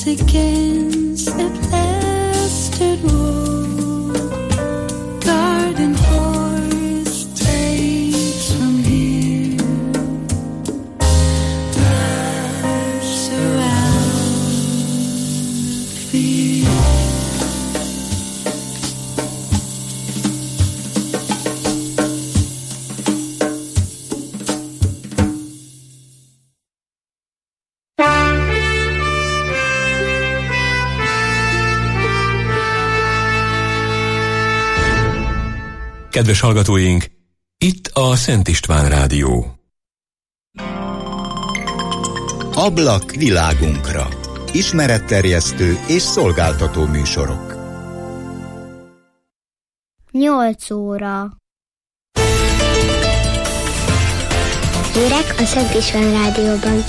race against the blasted war. Garden horse takes from here. Lives around fear. Kedves hallgatóink, itt a Szent István Rádió. Ablak világunkra. Ismeretterjesztő és szolgáltató műsorok. 8 óra. Hírek a Szent István Rádióban.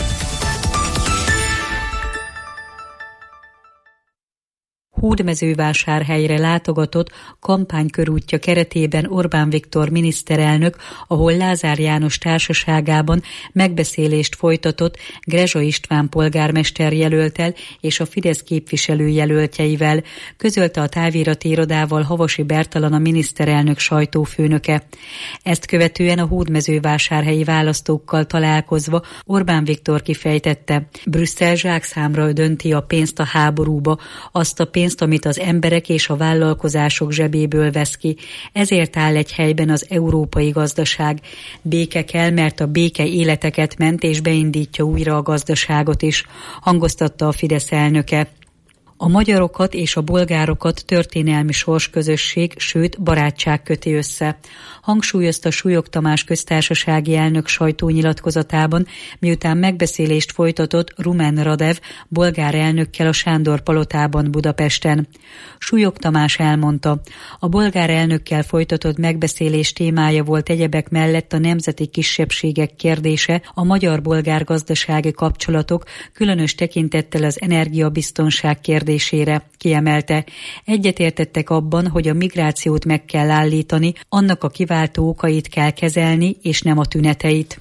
Hódmezővásárhelyre látogatott kampánykörútja keretében Orbán Viktor miniszterelnök, ahol Lázár János társaságában megbeszélést folytatott Grezsa István polgármester jelölttel és a Fidesz képviselő jelöltjeivel, közölte a távirati irodával Havasi Bertalan, a miniszterelnök sajtófőnöke. Ezt követően a hódmezővásárhelyi választókkal találkozva Orbán Viktor kifejtette: Brüsszel zsákszámra dönti a pénzt a háborúba, azt a pénzt, amit az emberek és a vállalkozások zsebéből vesz ki. Ezért áll egy helyben az európai gazdaság. Béke kell, mert a béke életeket ment és beindítja újra a gazdaságot is, hangoztatta a Fidesz elnöke. A magyarokat és a bolgárokat történelmi sorsközösség, sőt barátság köti össze, hangsúlyozta Súlyog Tamás köztársasági elnök sajtónyilatkozatában, miután megbeszélést folytatott Rumen Radev bolgár elnökkel a Sándor palotában Budapesten. Súlyog Tamás elmondta, a bolgár elnökkel folytatott megbeszélés témája volt egyebek mellett a nemzeti kisebbségek kérdése, a magyar-bolgár gazdasági kapcsolatok, különös tekintettel az energiabiztonság kérdésére. Kiemelte, egyetértettek abban, hogy a migrációt meg kell állítani, annak a kiváltó okait kell kezelni, és nem a tüneteit.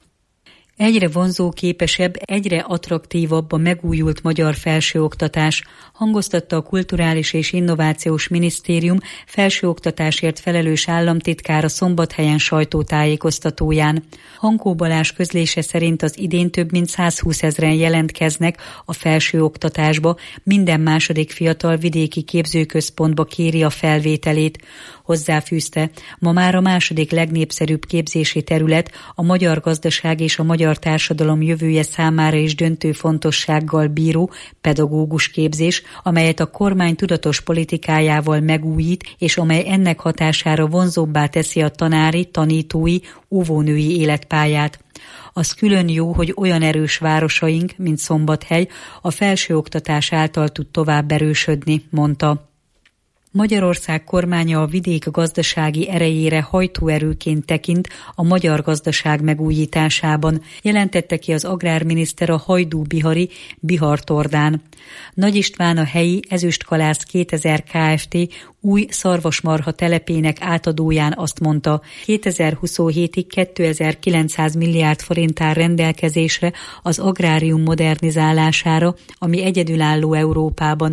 Egyre vonzóképesebb, egyre attraktívabb a megújult magyar felsőoktatás, hangoztatta a Kulturális és Innovációs Minisztérium felsőoktatásért felelős államtitkára Szombathelyen sajtótájékoztatóján. Hankó Balázs közlése szerint az idén több mint 120 000 jelentkeznek a felsőoktatásba, minden második fiatal vidéki képzőközpontba kéri a felvételét. Hozzáfűzte, ma már a második legnépszerűbb képzési terület a magyar gazdaság és a magyar társadalom jövője számára is döntő fontossággal bíró pedagógus képzés, amelyet a kormány tudatos politikájával megújít, és amely ennek hatására vonzóbbá teszi a tanári, tanítói, óvónői életpályát. Az külön jó, hogy olyan erős városaink, mint Szombathely, a felsőoktatás által tud tovább erősödni, mondta. Magyarország kormánya a vidék gazdasági erejére hajtóerőként tekint a magyar gazdaság megújításában, jelentette ki az agrárminiszter a Hajdú-bihari Bihar-Tordán. Nagy István, a helyi Ezüstkalász 2000 Kft. Új szarvasmarha telepének átadóján azt mondta, 2027-ig 2900 milliárd forint áll rendelkezésre az agrárium modernizálására, ami egyedülálló Európában.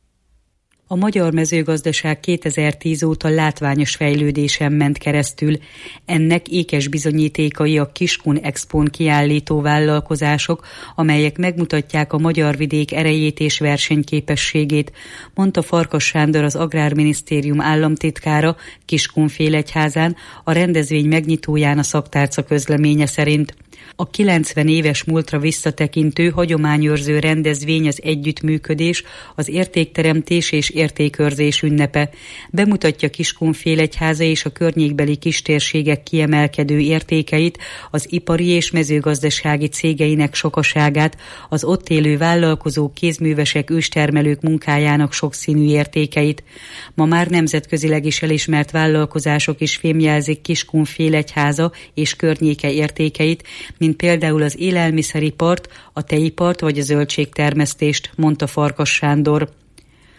A magyar mezőgazdaság 2010 óta látványos fejlődésen ment keresztül. Ennek ékes bizonyítékai a Kiskun Expón kiállító vállalkozások, amelyek megmutatják a magyar vidék erejét és versenyképességét, mondta Farkas Sándor, az Agrárminisztérium államtitkára Kiskunfélegyházán, a rendezvény megnyitóján a szaktárca közleménye szerint. A 90 éves múltra visszatekintő hagyományőrző rendezvény az együttműködés, az értékteremtés és értékőrzés ünnepe. Bemutatja Kiskunfélegyháza és a környékbeli kistérségek kiemelkedő értékeit, az ipari és mezőgazdasági cégeinek sokaságát, az ott élő vállalkozók, kézművesek, őstermelők munkájának sokszínű értékeit. Ma már nemzetközileg is elismert vállalkozások is fémjelzik Kiskunfélegyháza és környéke értékeit, mint például az élelmiszeripart, a tejipart vagy a zöldségtermesztést, mondta Farkas Sándor.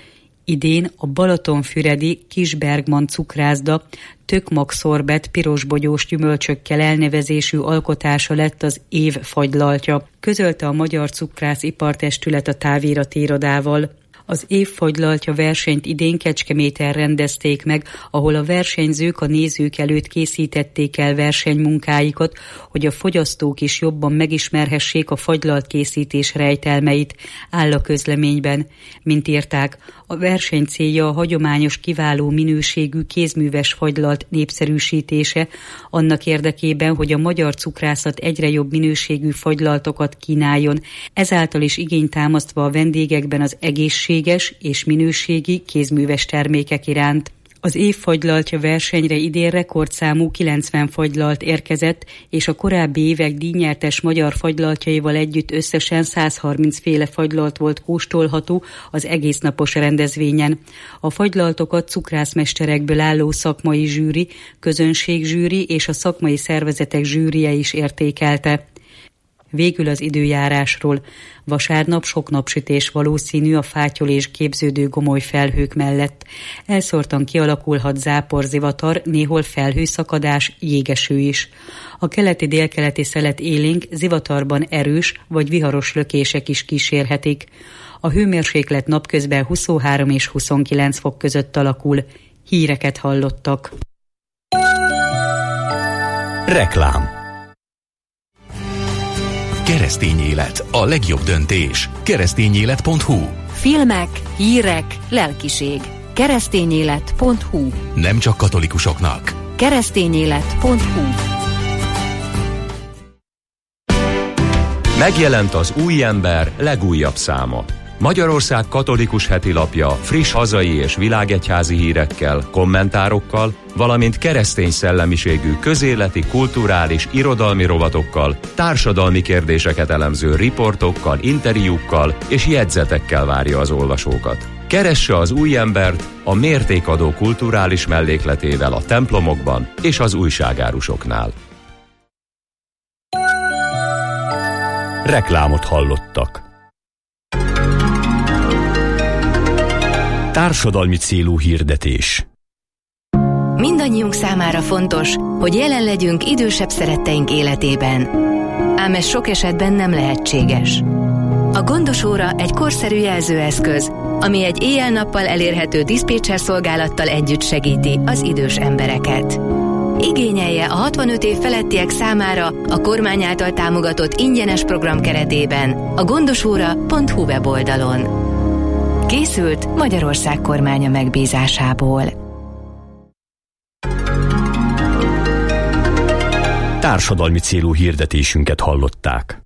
Idén a balatonfüredi Kis Bergman cukrászda tökmagszorbet pirosbogyós gyümölcsökkel elnevezésű alkotása lett az év fagylaltja, közölte a Magyar Cukrász-ipartestület a távirati irodával. Az év fagylaltja versenyt idén Kecskeméten rendezték meg, ahol a versenyzők a nézők előtt készítették el versenymunkáikat, hogy a fogyasztók is jobban megismerhessék a fagylalt készítés rejtelmeit, áll a közleményben. Mint írták, a verseny célja a hagyományos kiváló minőségű kézműves fagylalt népszerűsítése, annak érdekében, hogy a magyar cukrászat egyre jobb minőségű fagylaltokat kínáljon, ezáltal is igényt támasztva a vendégekben az egészséges és minőségi kézműves termékek iránt. Az év fagylaltja versenyre idén rekordszámú 90 fagylalt érkezett, és a korábbi évek díjnyertes magyar fagylaltjaival együtt összesen 130 féle fagylalt volt kóstolható az egésznapos rendezvényen. A fagylaltokat cukrászmesterekből álló szakmai zsűri, közönségzsűri és a szakmai szervezetek zsűrije is értékelte. Végül az időjárásról. Vasárnap sok napsütés valószínű a fátyol és képződő gomoly felhők mellett. Elszórtan kialakulhat záporzivatar, néhol felhőszakadás, jégeső is. A keleti-délkeleti szelet élénk, zivatarban erős vagy viharos lökések is kísérhetik. A hőmérséklet napközben 23 és 29 fok között alakul. Híreket hallottak. Reklám. Keresztény élet, a legjobb döntés. Keresztényélet.hu. Filmek, hírek, lelkiség. Keresztényélet.hu. Nem csak katolikusoknak. Keresztényélet.hu. Megjelent az Új Ember legújabb száma. Magyarország katolikus heti lapja friss hazai és világegyházi hírekkel, kommentárokkal, valamint keresztény szellemiségű közéleti, kulturális, irodalmi rovatokkal, társadalmi kérdéseket elemző riportokkal, interjúkkal és jegyzetekkel várja az olvasókat. Keresse az Új Embert a mértékadó kulturális mellékletével a templomokban és az újságárusoknál. Reklámot hallottak. Társadalmi célú hirdetés. Mindannyiunk számára fontos, hogy jelen legyünk idősebb szeretteink életében. Ám ez sok esetben nem lehetséges. A gondos óra egy korszerű jelzőeszköz, ami egy éjjel-nappal elérhető diszpécser szolgálattal együtt segíti az idős embereket. Igényelje a 65 év felettiek számára a kormány által támogatott ingyenes program keretében a gondosóra.hu weboldalon. Készült Magyarország kormánya megbízásából. Társadalmi célú hirdetésünket hallották.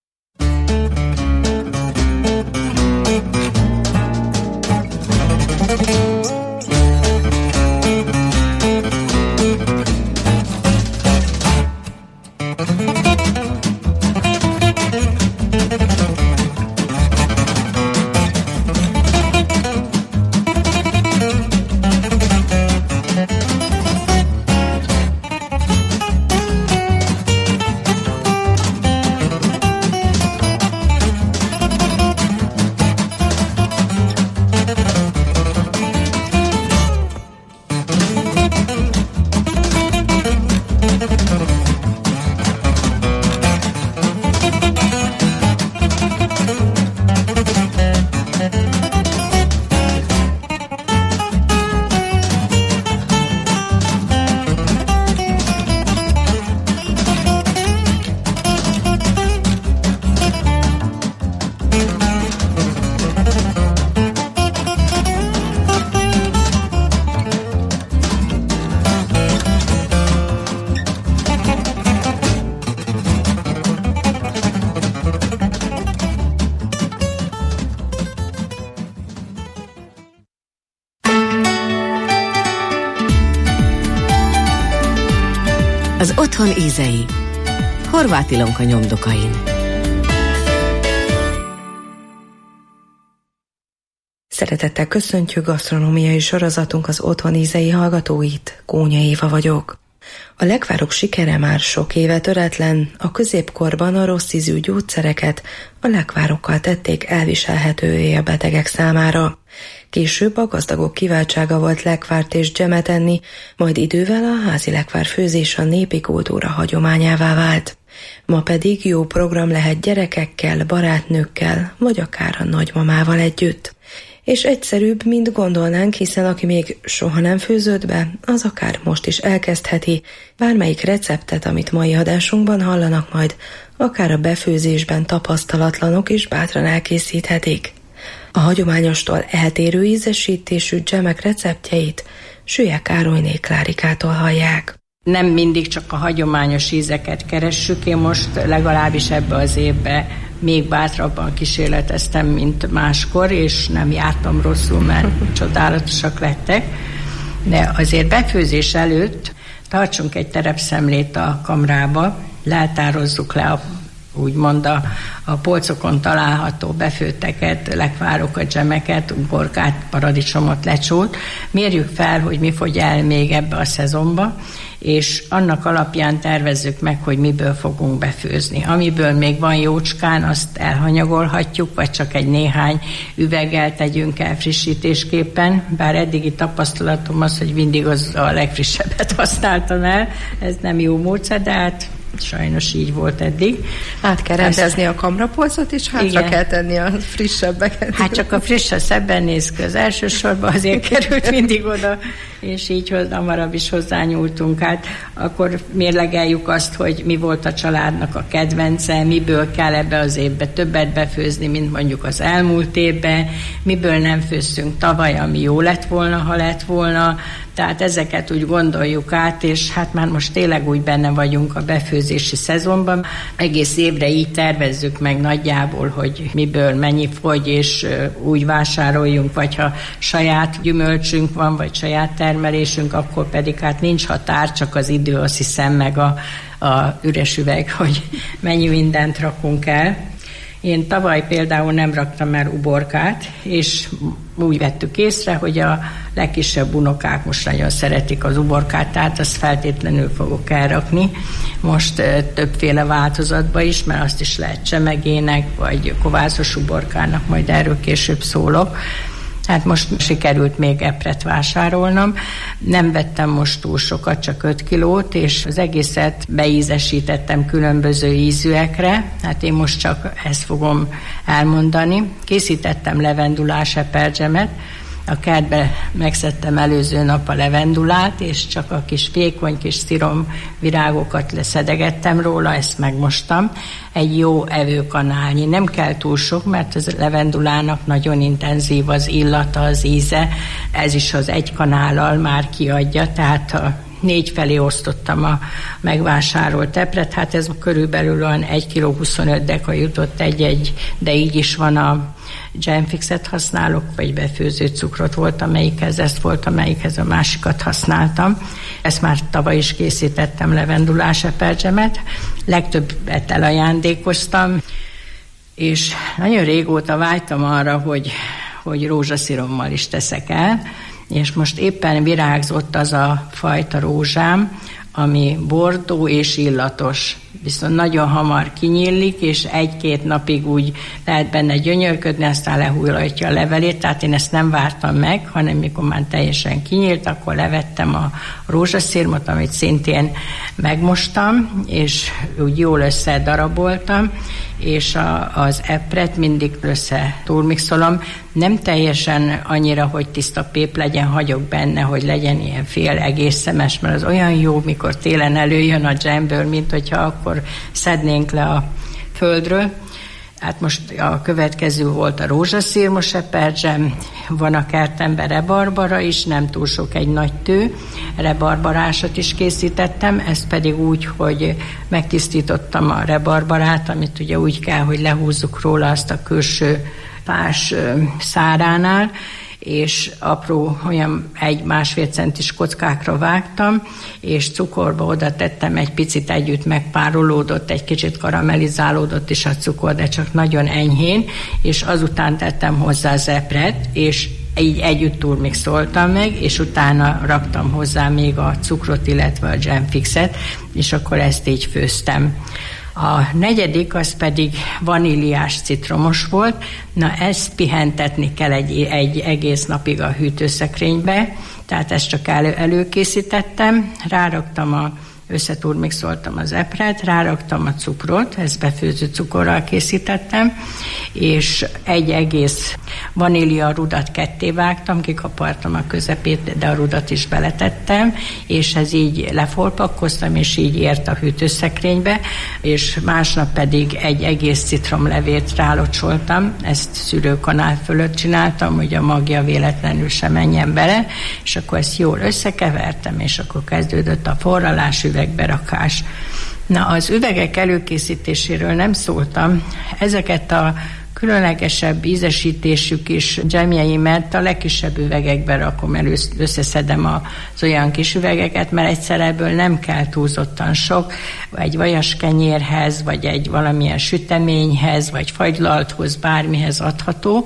Az otthon ízei. Horváth Ilonka nyomdokain. Szeretettel köszöntjük gasztronómiai sorozatunk az otthon ízei hallgatóit. Kónya Éva vagyok. A lekvárok sikere már sok éve töretlen, a középkorban a rossz ízű gyógyszereket a lekvárokkal tették elviselhetővé a betegek számára. Később a gazdagok kiváltsága volt lekvárt és dzsemet enni, majd idővel a házi lekvár főzés a népi kultúra hagyományává vált. Ma pedig jó program lehet gyerekekkel, barátnőkkel, vagy akár a nagymamával együtt. És egyszerűbb, mint gondolnánk, hiszen aki még soha nem főzött be, az akár most is elkezdheti. Bármelyik receptet, amit mai adásunkban hallanak majd, akár a befőzésben tapasztalatlanok is bátran elkészíthetik. A hagyományostól eltérő ízesítésű dzsemek receptjeit Süllyek Károlyné Klárikától hallják. Nem mindig csak a hagyományos ízeket keressük, én most legalábbis ebbe az évbe még bátrabban kísérleteztem, mint máskor, és nem jártam rosszul, mert csodálatosak lettek. De azért befőzés előtt tartsunk egy terepszemlét a kamrába, leltározzuk le úgymond a polcokon található befőtteket, lekvárokat, dzsemeket, uborkát, paradicsomot, lecsót. Mérjük fel, hogy mi fogy el még ebbe a szezonba, és annak alapján tervezzük meg, hogy miből fogunk befőzni. Amiből még van jócskán, azt elhanyagolhatjuk, vagy csak egy néhány üveggel tegyünk el frissítésképpen, bár eddigi tapasztalatom az, hogy mindig az a legfrissebbet használtam el, ez nem jó módszer, de hát sajnos így volt eddig. Át kell rendezni a kamrapolcot, és hátra kell tenni a frissebbeket. Hát csak a friss a szebben néz ki az elsősorban, azért került mindig oda, és így hamarabb is hozzányúltunk. Hát akkor mérlegeljük azt, hogy mi volt a családnak a kedvence, miből kell ebbe az évbe többet befőzni, mint mondjuk az elmúlt évben, miből nem főztünk tavaly, ami jó lett volna, ha lett volna. Tehát ezeket úgy gondoljuk át, és hát már most tényleg úgy benne vagyunk a befőzési szezonban. Egész évre így tervezzük meg nagyjából, hogy miből mennyi fogy, és úgy vásároljunk, vagy ha saját gyümölcsünk van, vagy saját termelésünk, akkor pedig hát nincs határ, csak az idő, azt hiszem, meg a üres üveg, hogy mennyi mindent rakunk el. Én tavaly például nem raktam el uborkát, és úgy vettük észre, hogy a legkisebb unokák most nagyon szeretik az uborkát, tehát azt feltétlenül fogok elrakni. Most többféle változatban is, mert azt is lehet csemegének, vagy kovászos uborkának, majd erről később szólok. Hát most sikerült még epret vásárolnom. Nem vettem most túl sokat, csak 5 kilót, és az egészet beízesítettem különböző ízűekre. Hát én most csak ezt fogom elmondani. Készítettem levendulás eperdzsemet. A kertbe megszedtem előző nap a levendulát, és csak a kis vékony kis szirom virágokat leszedegettem róla, ezt megmostam. Egy jó evőkanálnyi. Nem kell túl sok, mert az levendulának nagyon intenzív az illata, az íze. Ez is az egy kanállal már kiadja, tehát 4 felé osztottam a megvásárolt epret, hát ez körülbelül olyan 1 kg 25 deka jutott egy, de így is van a Gemfixet használok, vagy befőző cukrot volt, amelyikhez ezt volt, amelyikhez a másikat használtam. Ezt már tavaly is készítettem, levendulás eperdzsemet. Legtöbbet elajándékoztam, és nagyon régóta vágytam arra, hogy rózsaszirommal is teszek el, és most éppen virágzott az a fajta rózsám, ami bordó és illatos. Viszont nagyon hamar kinyílik, és 1-2 napig úgy lehet benne gyönyörködni, aztán lehullatja a levelét, tehát én ezt nem vártam meg, hanem mikor már teljesen kinyílt, akkor levettem a rózsaszirmot, amit szintén megmostam, és úgy jól összedaraboltam, és az epret mindig túlmixolom. Nem teljesen annyira, hogy tiszta pép legyen, hagyok benne, hogy legyen ilyen fél egész szemes, mert az olyan jó, mikor télen előjön a dzsemből, mint hogyha akkor szednénk le a földről. Hát most a következő volt a rózsaszirmos eperdzsem, van a kertemben rebarbara is, nem túl sok, egy nagy tő, rebarbarásot is készítettem, ezt pedig úgy, hogy megtisztítottam a rebarbarát, amit ugye úgy kell, hogy lehúzzuk róla azt a külső pás száránál, és apró, olyan 1-1,5 centis kockákra vágtam, és cukorba oda tettem egy picit, együtt megpárolódott, egy kicsit karamellizálódott is a cukor, de csak nagyon enyhén, és azután tettem hozzá az epret, és így együtt turmixoltam meg, és utána raktam hozzá még a cukrot, illetve a Gemfixet, és akkor ezt így főztem. A negyedik az pedig vaníliás citromos volt. Na, ezt pihentetni kell egy egész napig a hűtőszekrénybe, tehát ezt csak előkészítettem, ráraktam összeturmixoltam az epret, ráraktam a cukrot, ezt befőző cukorral készítettem, és egy egész vanília rudat ketté vágtam, kikapartam a közepét, de a rudat is beletettem, és ez így lefolpakkoztam, és így ért a hűtőszekrénybe, és másnap pedig egy egész citromlevét rálocsoltam, ezt szűrőkanál fölött csináltam, hogy a magja véletlenül sem menjen bele, és akkor ezt jól összekevertem, és akkor kezdődött a forralás, üvegberakás. Na, az üvegek előkészítéséről nem szóltam. Ezeket a különlegesebb ízesítésük is dzsemjeimet a legkisebb üvegekbe rakom, összeszedem az olyan kis üvegeket, mert egyszer ebből nem kell túlzottan sok, egy vajaskenyérhez, vagy egy valamilyen süteményhez, vagy fagylalthoz, bármihez adható,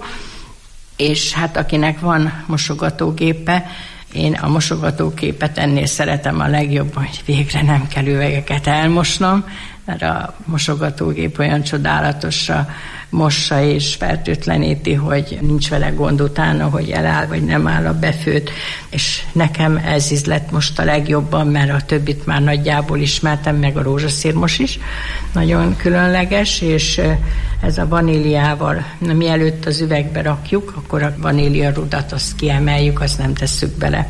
és hát akinek van mosogatógépe, én a mosogatógépet ennél szeretem a legjobban, hogy végre nem kell üvegeket elmosnom, mert a mosogatógép olyan csodálatosra mossa és fertőtleníti, hogy nincs vele gond utána, hogy eláll vagy nem áll a befőt, és nekem ez ízlett most a legjobban, mert a többit már nagyjából ismertem, meg a rózsaszírmos is, nagyon különleges, és ez a vaníliával, mielőtt az üvegbe rakjuk, akkor a vanília rudat azt kiemeljük, azt nem tesszük bele.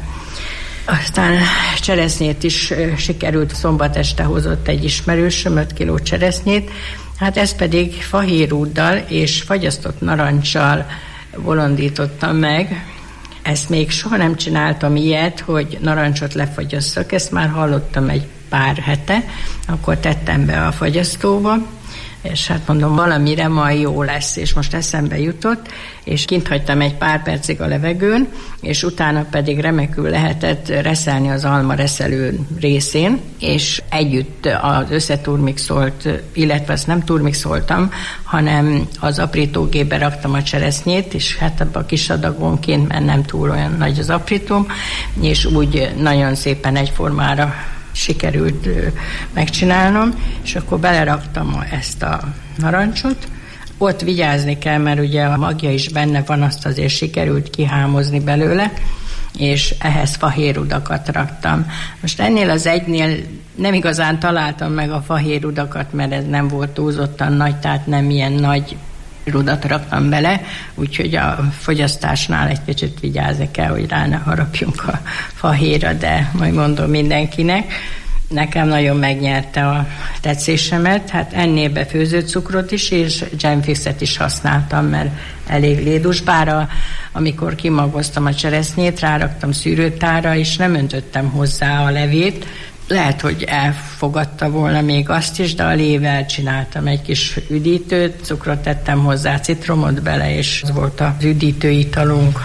Aztán cseresznyét is sikerült, szombat este hozott egy ismerősöm 5 kiló cseresznyét, hát ezt pedig fahérúddal és fagyasztott naranccsal bolondítottam meg. Ezt még soha nem csináltam ilyet, hogy narancsot lefagyasszak, ezt már hallottam egy pár hete, akkor tettem be a fagyasztóba, és hát mondom, valamire majd jó lesz, és most eszembe jutott, és kint hagytam egy pár percig a levegőn, és utána pedig remekül lehetett reszelni az alma reszelő részén, és együtt az összeturmixolt, illetve ezt nem turmixoltam, hanem az aprítógépbe raktam a cseresznyét, és hát abban a kis adagonként, mert nem túl olyan nagy az aprítóm, és úgy nagyon szépen egyformára sikerült megcsinálnom, és akkor beleraktam ezt a narancsot. Ott vigyázni kell, mert ugye a magja is benne van, azt azért sikerült kihámozni belőle, és ehhez fahérudakat raktam. Most ennél az egynél nem igazán találtam meg a fahérudakat, mert ez nem volt túlzottan nagy, tehát nem ilyen nagy rudat raktam bele, úgyhogy a fogyasztásnál egy kicsit vigyázni kell, hogy rá ne harapjunk a fahéra, de majd mondom mindenkinek. Nekem nagyon megnyerte a tetszésemet, hát ennél befőző cukrot is, és dzsemfixet is használtam, mert elég lédus, bár amikor kimagoztam a cseresznyét, ráraktam szűrőtárra, és nem öntöttem hozzá a levét. Lehet, hogy elfogadta volna még azt is, de a lével csináltam egy kis üdítőt, cukrot tettem hozzá, citromot bele, és ez volt az üdítő italunk.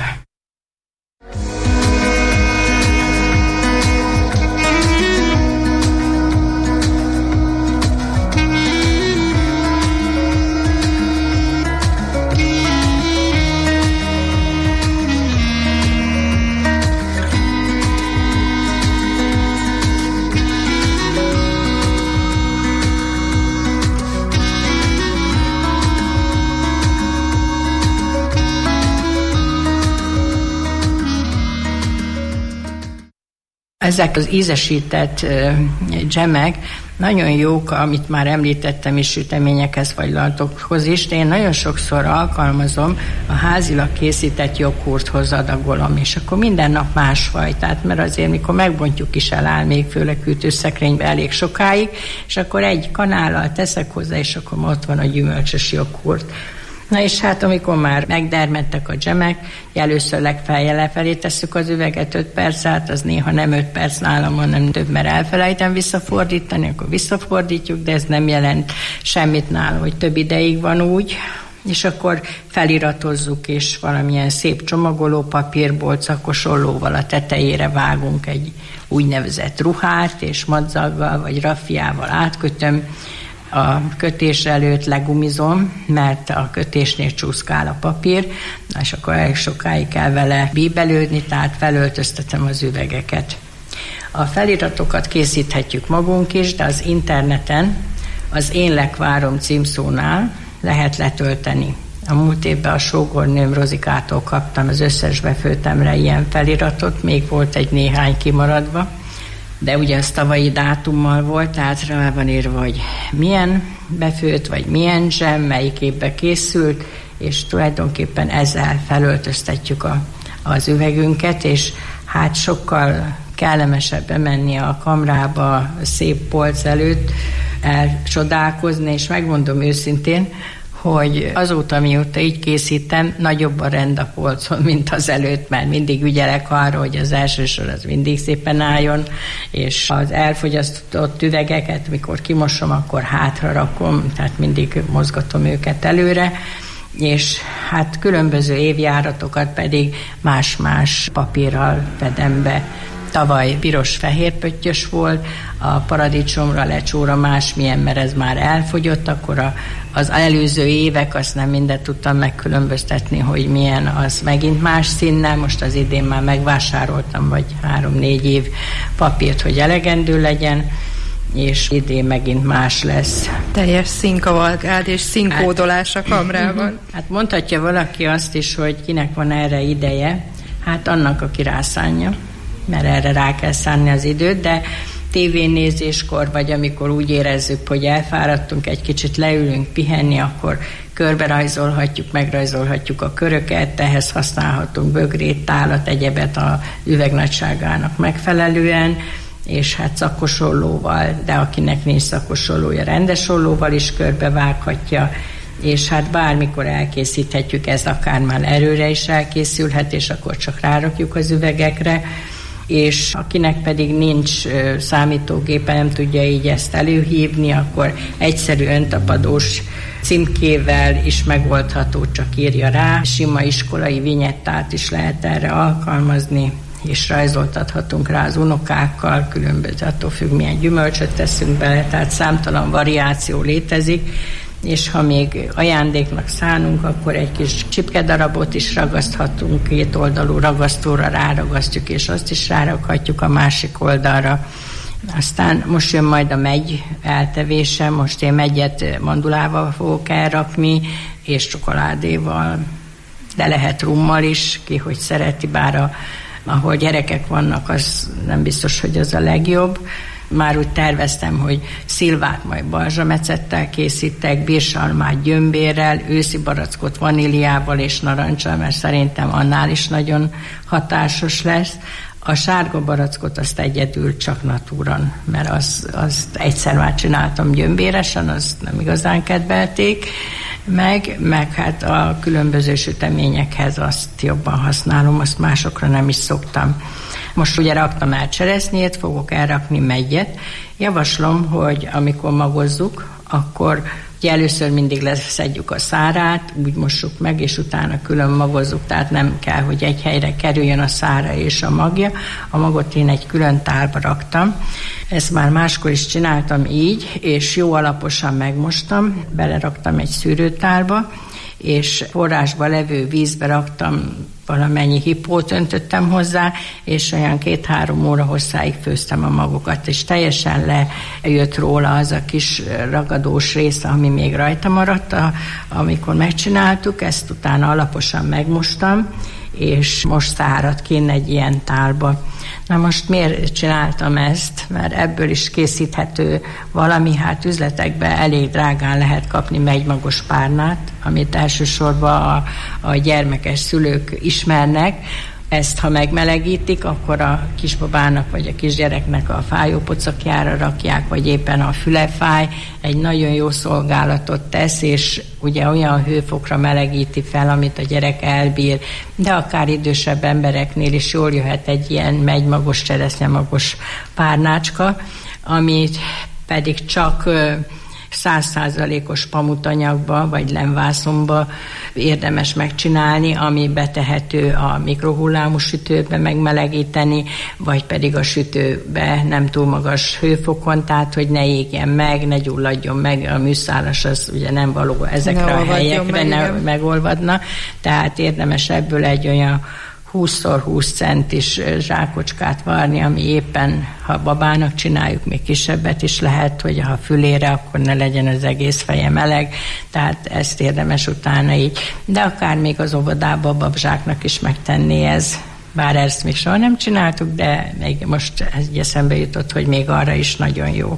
Ezek az ízesített dzsemek nagyon jók, amit már említettem is, süteményekhez, fagylaltokhoz is, de én nagyon sokszor alkalmazom, a házilag készített joghurthoz adagolom, és akkor minden nap másfajtát, mert azért mikor megbontjuk is eláll még főleg hűtőszekrénybe elég sokáig, és akkor egy kanállal teszek hozzá, és akkor ott van a gyümölcsös joghurt. Na és hát amikor már megdermedtek a dzsemek, először legfeljel lefelé tesszük az üveget 5 perc át, az néha nem 5 perc nálam, hanem több, mert elfelejtem visszafordítani, akkor visszafordítjuk, de ez nem jelent semmit nála, hogy több ideig van úgy, és akkor feliratozzuk, és valamilyen szép csomagoló papírból, szakos ollóval a tetejére vágunk egy úgynevezett ruhát, és madzaggal vagy raffiával átkötöm. A kötés előtt legumizom, mert a kötésnél csúszkál a papír, és akkor elég sokáig kell vele bíbelődni, tehát felöltöztetem az üvegeket. A feliratokat készíthetjük magunk is, de az interneten az Én Lekvárom címszónál lehet letölteni. A múlt évben a sógornőm Rozikától kaptam az összes befőttemre ilyen feliratot, még volt egy néhány kimaradva, de ugye az tavalyi dátummal volt, tehát rá van írva, hogy milyen befőtt, vagy milyen zsem, melyik évben készült, és tulajdonképpen ezzel felöltöztetjük az üvegünket, és hát sokkal kellemesebb bemenni a kamrába, a szép polc előtt, elcsodálkozni, és megmondom őszintén, hogy azóta, mióta így készítem, nagyobb a rend a polcon, mint az előtt, mert mindig ügyelek arra, hogy az első sor az mindig szépen álljon, és az elfogyasztott üvegeket, mikor kimosom, akkor hátra rakom, tehát mindig mozgatom őket előre, és hát különböző évjáratokat pedig más-más papírral fedem be. Tavaly piros-fehér pöttyös volt, a paradicsomra, lecsóra másmilyen, mert ez már elfogyott, akkor az előző évek, azt nem mindent tudtam megkülönböztetni, hogy milyen, az megint más színnel. Most az idén már megvásároltam, vagy 3-4 év papírt, hogy elegendő legyen, és idén megint más lesz. Teljes színkavalkád és színkódolás a kamrában. Hát mondhatja valaki azt is, hogy kinek van erre ideje, hát annak, aki rászánja, mert erre rá kell szánni az időt, de tévénézéskor, vagy amikor úgy érezzük, hogy elfáradtunk, egy kicsit leülünk pihenni, akkor körbe rajzolhatjuk, megrajzolhatjuk a köröket, ehhez használhatunk bögrét, tálat, egyebet a üveg nagyságának megfelelően, és hát szakosollóval, de akinek nincs szakosollója, rendes ollóval is körbevághatja, és hát bármikor elkészíthetjük, ez akár már erőre is elkészülhet, és akkor csak rárakjuk az üvegekre, és akinek pedig nincs számítógépe, nem tudja így ezt előhívni, akkor egyszerű öntapadós címkével is megoldható, csak írja rá. Sima iskolai vinyettát is lehet erre alkalmazni, és rajzoltathatunk rá az unokákkal, különböző, attól függ, milyen gyümölcsöt teszünk bele, tehát számtalan variáció létezik, és ha még ajándéknak szánunk, akkor egy kis csipkedarabot is ragaszthatunk, 2 oldalú ragasztóra ráragasztjuk, és azt is rárakhatjuk a másik oldalra. Aztán most jön majd a megy eltevése, most én megyet mandulával fogok elrakni, és csokoládéval, de lehet rummal is, ki hogy szereti, bár ahol gyerekek vannak, az nem biztos, hogy az a legjobb. Már úgy terveztem, hogy szilvát majd balzsamecettel készítek, bírsalmát gyömbérrel, őszi barackot vaníliával és narancsal, mert szerintem annál is nagyon hatásos lesz. A sárga barackot azt egyedül csak natúran, mert azt egyszer már csináltam gyömbéresen, azt nem igazán kedvelték meg hát a különböző süteményekhez azt jobban használom, azt másokra nem is szoktam. Most ugye raktam el cseresznyét, fogok elrakni meggyet. Javaslom, hogy amikor magozzuk, akkor ugye először mindig leszedjük a szárát, úgy mossuk meg, és utána külön magozzuk, tehát nem kell, hogy egy helyre kerüljön a szára és a magja. A magot én egy külön tálba raktam. Ezt már máskor is csináltam így, és jó alaposan megmostam, beleraktam egy szűrőtálba, és forrásba levő vízbe raktam, valamennyi hipót öntöttem hozzá, és olyan 2-3 óra hosszáig főztem a magokat, és teljesen lejött róla az a kis ragadós része, ami még rajta maradt, amikor megcsináltuk, ezt utána alaposan megmostam, és most száradt kinn egy ilyen tálba. Na most miért csináltam ezt? Mert ebből is készíthető valami, hát üzletekben elég drágán lehet kapni megymagos párnát, amit elsősorban a gyermekes szülők ismernek. Ezt, ha megmelegítik, akkor a kisbabának vagy a kisgyereknek a fájópocakjára rakják, vagy éppen a füle fáj, egy nagyon jó szolgálatot tesz, és ugye olyan hőfokra melegíti fel, amit a gyerek elbír, de akár idősebb embereknél is jól jöhet egy ilyen megymagos, cseresznyemagos párnácska, amit pedig csak 100%-os pamutanyagba vagy lemvászonba érdemes megcsinálni, ami betehető a mikrohullámú sütőbe megmelegíteni, vagy pedig a sütőbe nem túl magas hőfokon, tehát hogy ne égjen meg, ne gyulladjon meg, a műszálas az ugye nem való ezekre a helyekre, ne megolvadna, tehát érdemes ebből egy olyan 20x20 centis zsákocskát varni, ami éppen, ha babának csináljuk, még kisebbet is lehet, hogy ha fülére, akkor ne legyen az egész feje meleg, tehát ezt érdemes utána így. De akár még az óvodába a babzsáknak is megtenni ez. Bár ezt még soha nem csináltuk, de még most ez eszembe jutott, hogy még arra is nagyon jó.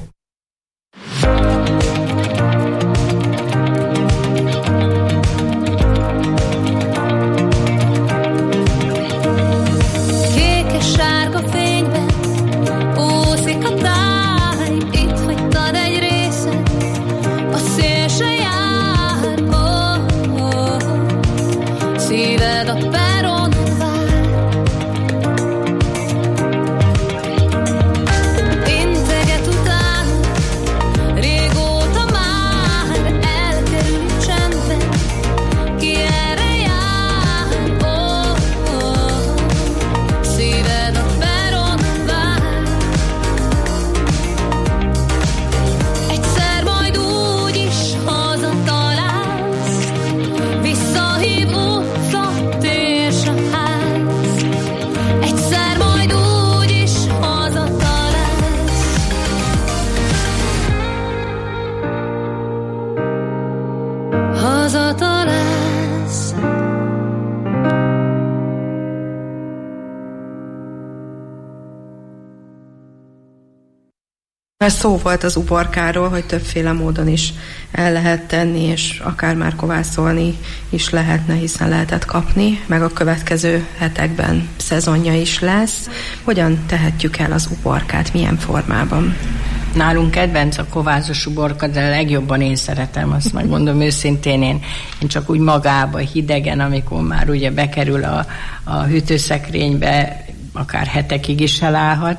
Szó volt az uborkáról, hogy többféle módon is el lehet tenni, és akár már kovászolni is lehetne, hiszen lehetett kapni, meg a következő hetekben szezonja is lesz. Hogyan tehetjük el az uborkát, milyen formában? Nálunk kedvenc a kovászos uborka, de legjobban én szeretem, azt megmondom őszintén, én csak úgy magába, hidegen, amikor már ugye bekerül a hűtőszekrénybe, akár hetekig is elállhat,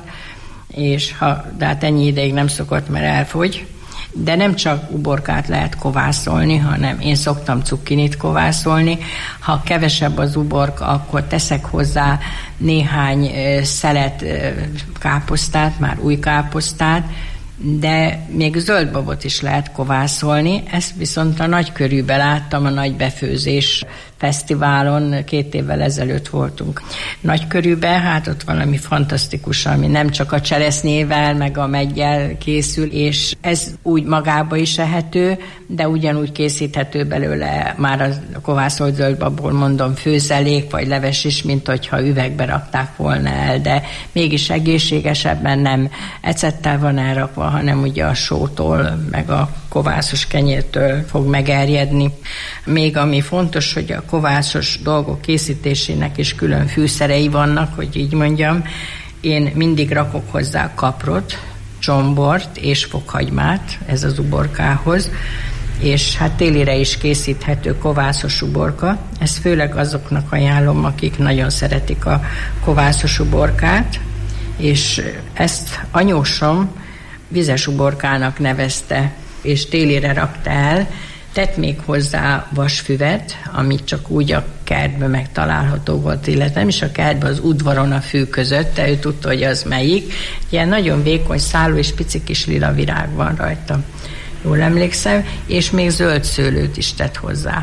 de hát ennyi ideig nem szokott, mert elfogy. De nem csak uborkát lehet kovászolni, hanem én szoktam cukkinit kovászolni. Ha kevesebb az uborka, akkor teszek hozzá néhány szelet káposztát, már új káposztát, de még zöldbabot is lehet kovászolni. Ezt viszont a Nagykörűben láttam, a Nagy Befőzés fesztiválon, 2 évvel ezelőtt voltunk Nagykörűben, hát ott valami fantasztikus, ami nem csak a cseresznyével, meg a meggyel készül, és ez úgy magába is ehető, de ugyanúgy készíthető belőle már a kovászolt zöldbabból, mondom, főzelék, vagy leves is, mint hogyha üvegbe rakták volna el, de mégis egészségesebben nem ecettel van elrakva, hanem ugye a sótól, meg a kovászos kenyértől fog megerjedni. Még ami fontos, hogy a kovászos dolgok készítésének is külön fűszerei vannak, hogy így mondjam. Én mindig rakok hozzá kaprot, csombort és fokhagymát, ez az uborkához, és hát télire is készíthető kovászos uborka. Ezt főleg azoknak ajánlom, akik nagyon szeretik a kovászos uborkát, és ezt anyósom vizes uborkának nevezte, és télire rakta el, tett még hozzá vasfüvet, amit csak úgy a kertben megtalálható volt, illetve nem is a kertben, az udvaron a fű között, de ő tudta, hogy az melyik. Ilyen nagyon vékony szálú és pici kis lila virág van rajta, jól emlékszem, és még zöld szőlőt is tett hozzá.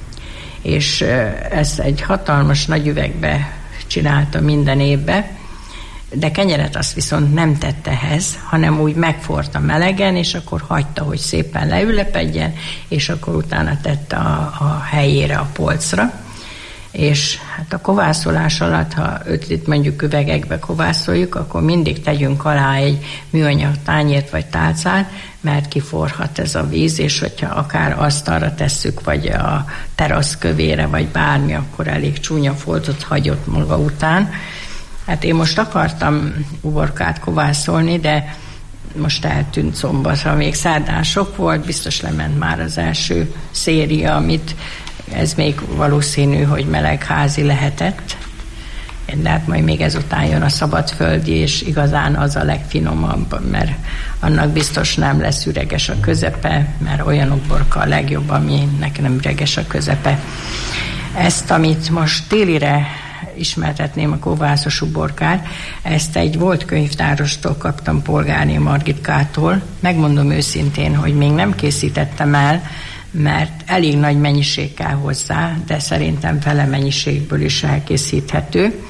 És ezt egy hatalmas nagy üvegbe csinálta minden évben, de kenyeret azt viszont nem tette ehhez, hanem úgy megforta melegen, és akkor hagyta, hogy szépen leülepedjen, és akkor utána tette a helyére a polcra. És hát a kovászolás alatt, ha 5 mondjuk üvegekbe kovászoljuk, akkor mindig tegyünk alá egy műanyag tányért vagy tálcát, mert kiforhat ez a víz, és hogyha akár asztalra tesszük, vagy a terasz kövére, vagy bármi, akkor elég csúnya foltot hagyott maga után. Hát én most akartam uborkát kovászolni, de most eltűnt szombatra, még szerdán sok volt, biztos lement már az első széria, amit ez még valószínű, hogy melegházi lehetett. De hát majd még ezután jön a szabadföldi, és igazán az a legfinomabb, mert annak biztos nem lesz üreges a közepe, mert olyan uborka a legjobb, aminek nem üreges a közepe. Ezt, amit most télire ismertetném, a kovászos uborkát, ezt egy volt könyvtárostól kaptam, Polgárné Margitkától. Megmondom őszintén, hogy még nem készítettem el, mert elég nagy mennyiség kell hozzá, de szerintem fele mennyiségből is elkészíthető,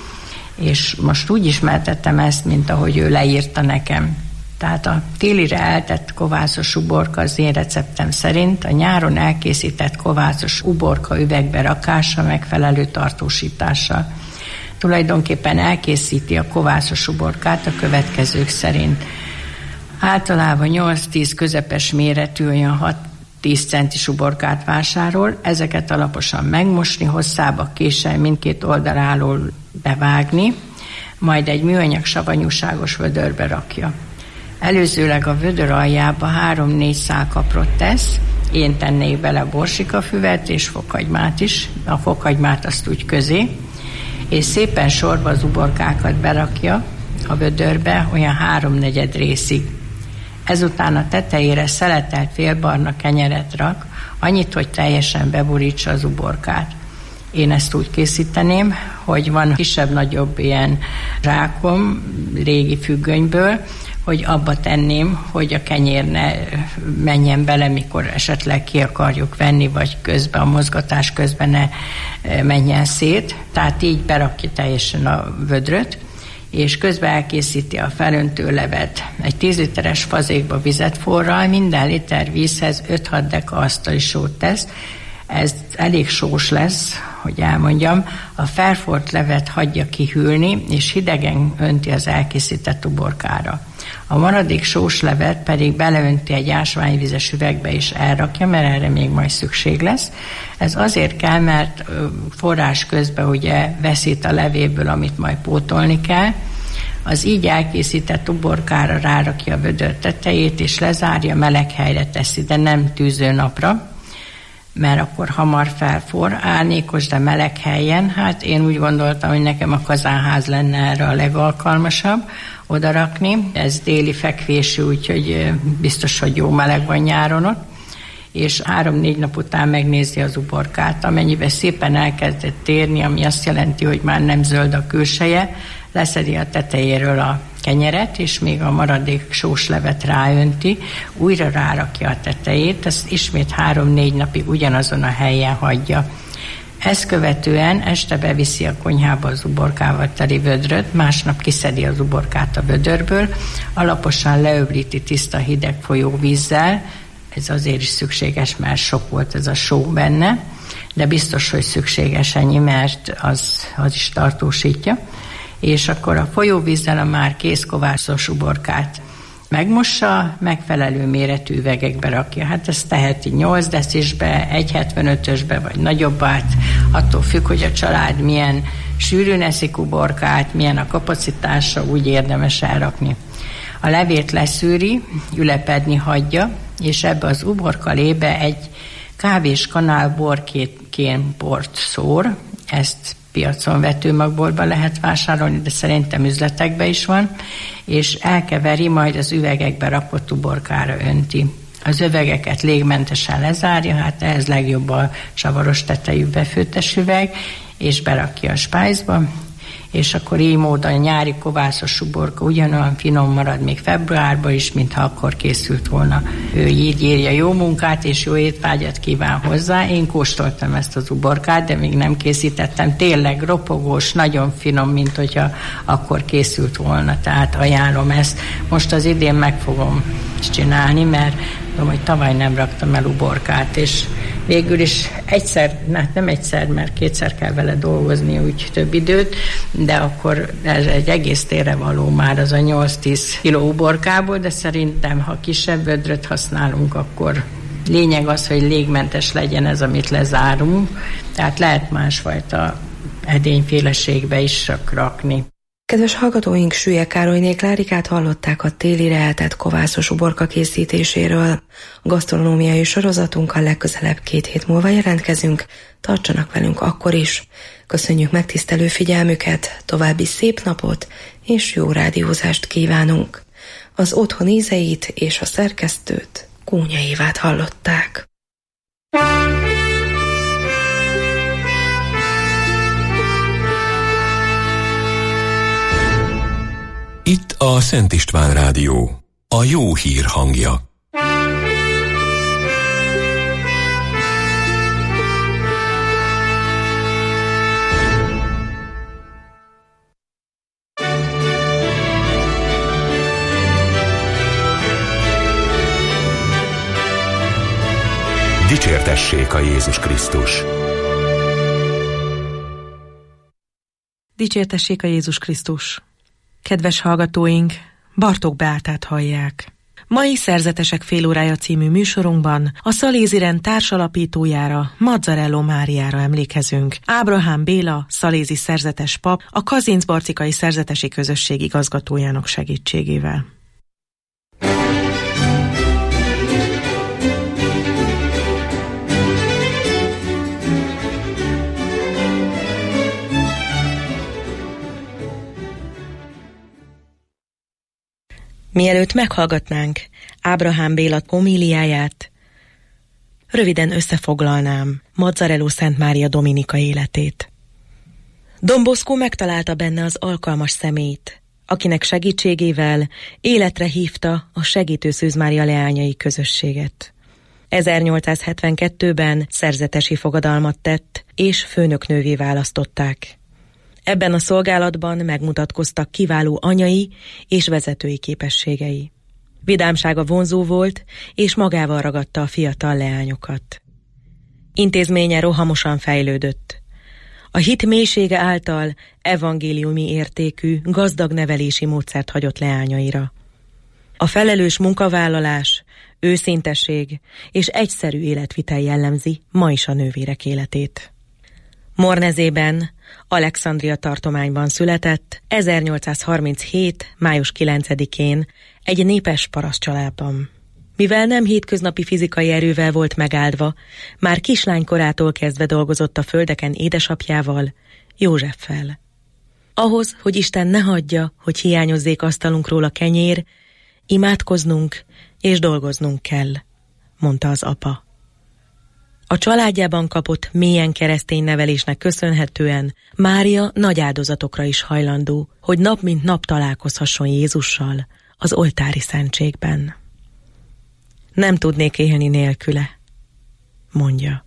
és most úgy ismertettem ezt, mint ahogy ő leírta nekem. Tehát a télire eltett kovászos uborka az én receptem szerint a nyáron elkészített kovászos uborka üvegbe rakása megfelelő tartósítással. Tulajdonképpen elkészíti a kovászos uborkát a következők szerint. Általában 8-10 közepes méretű, olyan 6-10 centis uborkát vásárol, ezeket alaposan megmosni, hosszába késsel mindkét oldaláról bevágni, majd egy műanyag savanyúságos vödörbe rakja. Előzőleg a vödör aljába 3-4 szál kaprot tesz, én tennék bele borsikafüvet és fokhagymát is, a fokhagymát azt úgy közé, és szépen sorba az uborkákat berakja a vödörbe olyan 3/4 részig. Ezután a tetejére szeletelt félbarna kenyeret rak, annyit, hogy teljesen beborítsa az uborkát. Én ezt úgy készíteném, hogy van kisebb-nagyobb ilyen rákom régi függönyből, hogy abba tenném, hogy a kenyér ne menjen bele, mikor esetleg ki akarjuk venni, vagy közben, a mozgatás közben ne menjen szét. Tehát így berakja teljesen a vödröt, és közben elkészíti a felöntő levet. Egy 10 literes fazékba vizet forral, minden liter vízhez 5-6 deka asztali sót tesz. Ez elég sós lesz, hogy elmondjam. A felforrt levet hagyja kihűlni, és hidegen önti az elkészített uborkára. A maradék sós levet pedig beleönti egy ásványvizes üvegbe és elrakja, mert erre még majd szükség lesz. Ez azért kell, mert forrás közben ugye veszít a levéből, amit majd pótolni kell. Az így elkészített uborkára rárakja a vödör tetejét, és lezárja, meleg helyre teszi, de nem tűzőnapra, mert akkor hamar felforr, árnyékos, de meleg helyen. Hát én úgy gondoltam, hogy nekem a kazánház lenne erre a legalkalmasabb oda rakni. Ez déli fekvésű, úgyhogy biztos, hogy jó meleg van nyáron ott. És 3-4 nap után megnézi az uborkát, amennyiben szépen elkezdett térni, ami azt jelenti, hogy már nem zöld a külseje, leszedi a tetejéről a kenyeret, és még a maradék sós levet ráönti, újra rárakja a tetejét, ezt ismét 3-4 napig ugyanazon a helyen hagyja. Ezt követően este beviszi a konyhába az uborkával teli vödröt, másnap kiszedi az uborkát a vödörből, alaposan leöblíti tiszta hideg folyóvízzel, ez azért is szükséges, mert sok volt ez a só benne, de biztos, hogy szükséges ennyi, mert az is tartósítja. És akkor a folyóvízzel a már kész kovászos uborkát megmossa, megfelelő méretű üvegekbe rakja. Hát ezt teheti 8 decisbe, 1,75-ösbe vagy nagyobbát, attól függ, hogy a család milyen sűrűn eszik uborkát, milyen a kapacitása, úgy érdemes elrakni. A levét leszűri, ülepedni hagyja, és ebbe az uborkalébe egy kávéskanál borkén bort szór, ezt piacon vetőmagboltban lehet vásárolni, de szerintem üzletekben is van, és elkeveri, majd az üvegekbe rakott uborkára önti. Az üvegeket légmentesen lezárja, hát ehhez legjobb a csavaros tetejű befőttes üveg, és berakja a spájzba, és akkor így módon a nyári kovászos uborka ugyanolyan finom marad még februárban is, mintha akkor készült volna. Ő így írja, jó munkát és jó étvágyat kíván hozzá. Én kóstoltam ezt az uborkát, de még nem készítettem. Tényleg ropogós, nagyon finom, mint hogyha akkor készült volna. Tehát ajánlom ezt. Most az idén meg fogom csinálni, mert tudom, hogy tavaly nem raktam el uborkát, és végül is nem egyszer, mert 2-szer kell vele dolgozni, úgy több időt, de akkor ez egy egész térre való már az a 8-10 kiló uborkából, de szerintem, ha kisebb vödröt használunk, akkor lényeg az, hogy légmentes legyen ez, amit lezárunk, tehát lehet másfajta edényféleségbe is rakni. Kedves hallgatóink, Süllyek Károlyné Klárikát hallották a télire eltett kovászos uborka készítéséről. A gasztronómiai sorozatunkkal legközelebb 2 hét múlva jelentkezünk, tartsanak velünk akkor is. Köszönjük megtisztelő figyelmüket, további szép napot és jó rádiózást kívánunk. Az otthon ízeit és a szerkesztőt, Kónya Évát hallották. Itt a Szent István Rádió, a jó hír hangja. Dicsértessék a Jézus Krisztus! Dicsértessék a Jézus Krisztus! Kedves hallgatóink, Bartók Beátát hallják. Mai Szerzetesek félórája című műsorunkban a Szalézi rend társalapítójára, Mazzarello Máriára emlékezünk. Ábrahám Béla, szalézi szerzetes pap, a Kazincbarcikai Szerzetesi Közösség igazgatójának segítségével. Mielőtt meghallgatnánk Ábrahám Béla homíliáját, röviden összefoglalnám Mazzarello Szent Mária Dominika életét. Don Bosco megtalálta benne az alkalmas személyt, akinek segítségével életre hívta a Segítő Szűz Mária leányai közösséget. 1872-ben szerzetesi fogadalmat tett, és főnöknővé választották. Ebben a szolgálatban megmutatkoztak kiváló anyai és vezetői képességei. Vidámsága vonzó volt, és magával ragadta a fiatal leányokat. Intézménye rohamosan fejlődött. A hit mélysége által evangéliumi értékű, gazdag nevelési módszert hagyott leányaira. A felelős munkavállalás, őszintesség és egyszerű életvitel jellemzi ma is a nővérek életét. Mornezében, Alexandria tartományban született 1837. május 9-én egy népes parasztcsaládban. Mivel nem hétköznapi fizikai erővel volt megáldva, már kislánykorától kezdve dolgozott a földeken édesapjával, Józseffel. Ahhoz, hogy Isten ne hagyja, hogy hiányozzék asztalunkról a kenyér, imádkoznunk és dolgoznunk kell, mondta az apa. A családjában kapott mélyen keresztény nevelésnek köszönhetően Mária nagy áldozatokra is hajlandó, hogy nap mint nap találkozhasson Jézussal az oltári szentségben. Nem tudnék élni nélküle, mondja.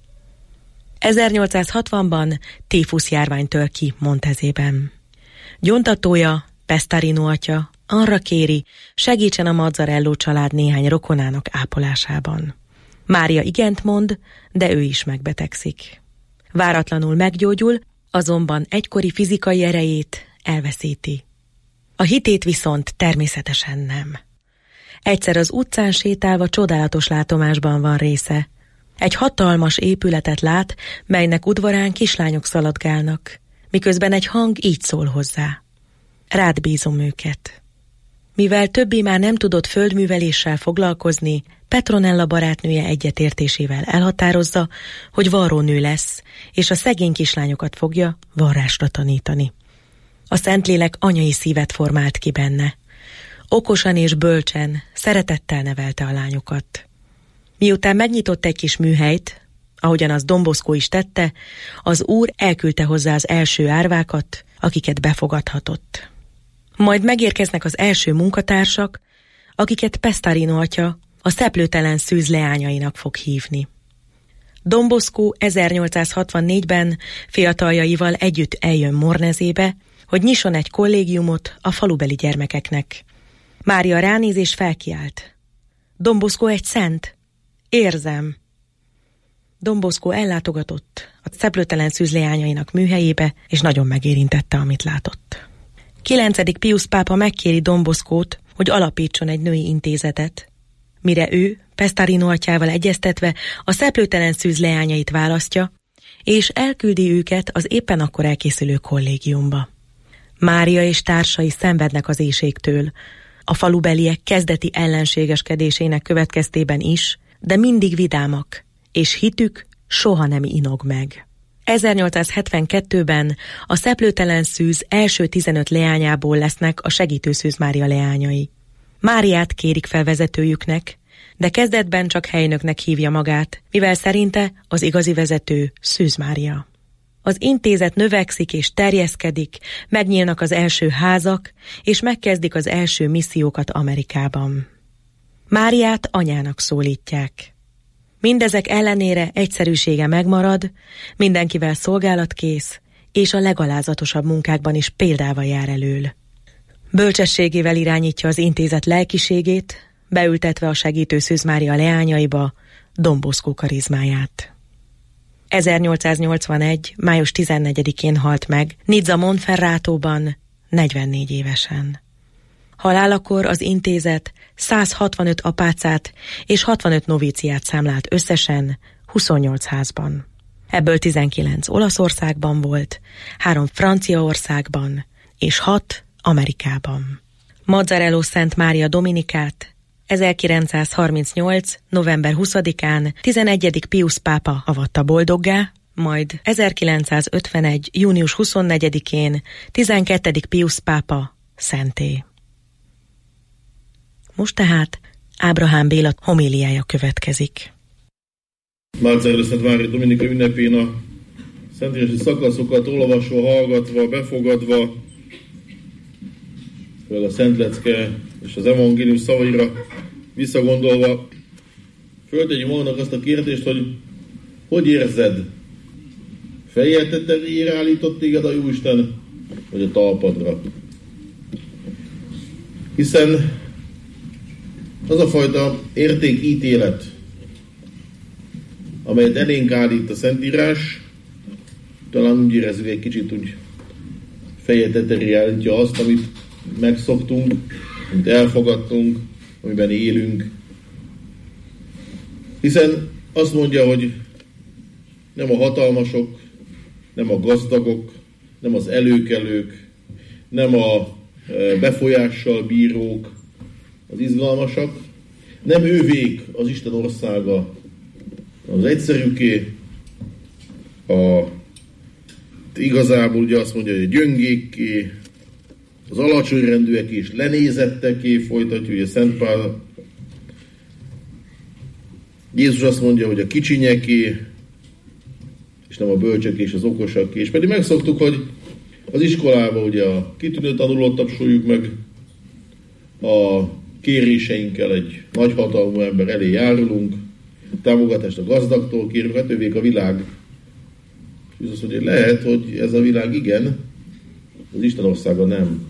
1860-ban tífusz járvány tör ki Montezében. Gyóntatója, Pestarino atya arra kéri, segítsen a Mazzarello család néhány rokonának ápolásában. Mária igent mond, de ő is megbetegszik. Váratlanul meggyógyul, azonban egykori fizikai erejét elveszíti. A hitét viszont természetesen nem. Egyszer az utcán sétálva csodálatos látomásban van része. Egy hatalmas épületet lát, melynek udvarán kislányok szaladgálnak, miközben egy hang így szól hozzá. Rád bízom őket. Mivel többé már nem tudott földműveléssel foglalkozni, Petronella barátnője egyetértésével elhatározza, hogy varrónő lesz, és a szegény kislányokat fogja varrásra tanítani. A Szentlélek anyai szívet formált ki benne. Okosan és bölcsen, szeretettel nevelte a lányokat. Miután megnyitott egy kis műhelyt, ahogyan az Don Bosco is tette, az Úr elküldte hozzá az első árvákat, akiket befogadhatott. Majd megérkeznek az első munkatársak, akiket Pestarino atya a szeplőtelen szűz leányainak fog hívni. Don Bosco 1864-ben fiataljaival együtt eljön Mornezébe, hogy nyisson egy kollégiumot a falubeli gyermekeknek. Mária ránéz és felkiált. Don Bosco egy szent? Érzem. Don Bosco ellátogatott a szeplőtelen szűz leányainak műhelyébe, és nagyon megérintette, amit látott. 9. Piusz pápa megkéri Don Boscót, hogy alapítson egy női intézetet, mire ő, Pestarino atyával egyeztetve a szeplőtelen szűz leányait választja, és elküldi őket az éppen akkor elkészülő kollégiumba. Mária és társai szenvednek az éhségtől, a falubeliek kezdeti ellenségeskedésének következtében is, de mindig vidámak, és hitük soha nem inog meg. 1872-ben a szeplőtelen szűz első 15 leányából lesznek a Segítő Szűz Mária leányai. Máriát kérik fel vezetőjüknek, de kezdetben csak helynöknek hívja magát, mivel szerinte az igazi vezető Szűz Mária. Az intézet növekszik és terjeszkedik, megnyílnak az első házak, és megkezdik az első missziókat Amerikában. Máriát anyának szólítják. Mindezek ellenére egyszerűsége megmarad, mindenkivel szolgálatkész, és a legalázatosabb munkákban is példával jár elől. Bölcsességével irányítja az intézet lelkiségét, beültetve a Segítő Szűz Mária leányaiba Don Bosco karizmáját. 1881. május 14-én halt meg Nizza Monferratóban, 44 évesen. Halálakor az intézet 165 apácát és 65 novíciát számlált összesen 28 házban. Ebből 19 Olaszországban volt, 3 Franciaországban és 6 Amerikában. Mazzarello Szent Mária Dominikát 1938. november 20-án 11. Piusz pápa avatta boldoggá, majd 1951. június 24-én 12. Piusz pápa szenté. Most tehát Ábrahám Béla homíliája következik. Mazzarello Szent Mária Dominika ünnepén a szentírású szakaszokat olvasva, hallgatva, befogadva, a Szent Lecke és az evangélium szavaira visszagondolva, föltegyünk magadnak azt a kérdést, hogy érzed? Fejjel tetejére állított téged a Jóisten, vagy a talpadra? Hiszen az a fajta értékítélet, amelyet elénk állít a Szentírás, talán úgy érezzük egy kicsit úgy fejjel tetejére állítja azt, amit megszoktunk, amit elfogadtunk, amiben élünk. Hiszen azt mondja, hogy nem a hatalmasok, nem a gazdagok, nem az előkelők, nem a befolyással bírók az izgalmasak, nem ővék az Isten országa, az egyszerűké, igazából ugye azt mondja, hogy a gyöngékké, az alacsony rendűek és lenézetteké, folytatja ugye Szent Pál. Jézus azt mondja, hogy a kicsinyeké, és nem a bölcsöké és az okosaké. És pedig megszoktuk, hogy az iskolában ugye a kitűnő tanulót tapsoljuk meg, a kéréseinkkel egy nagyhatalmú ember elé járulunk, támogatást a gazdagtól kérünk, hát ővék a világ. És azt mondja, hogy lehet, hogy ez a világ igen, az Isten országa nem.